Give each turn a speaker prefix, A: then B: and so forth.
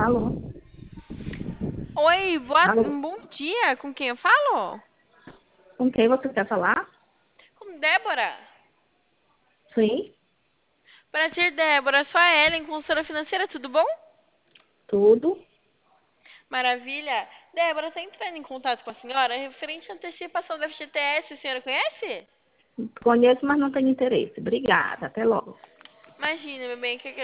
A: Alô?
B: Oi,
A: Alô?
B: bom dia. Com quem eu falo?
A: Com quem você quer falar?
B: Com Débora.
A: Sim,
B: Prazer, Débora. Sou a Ellen, consultora financeira, tudo bom?
A: tudo.
B: Maravilha. Débora, está entrando em contato com a senhora referente à antecipação do FGTS. A senhora conhece?
A: Conheço, mas não tenho interesse. Obrigada. Até logo.
B: Imagina, meu bem, que